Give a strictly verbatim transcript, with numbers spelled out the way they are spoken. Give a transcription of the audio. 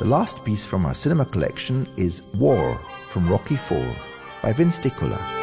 last piece from our cinema collection is War from Rocky four by Vince DiCola.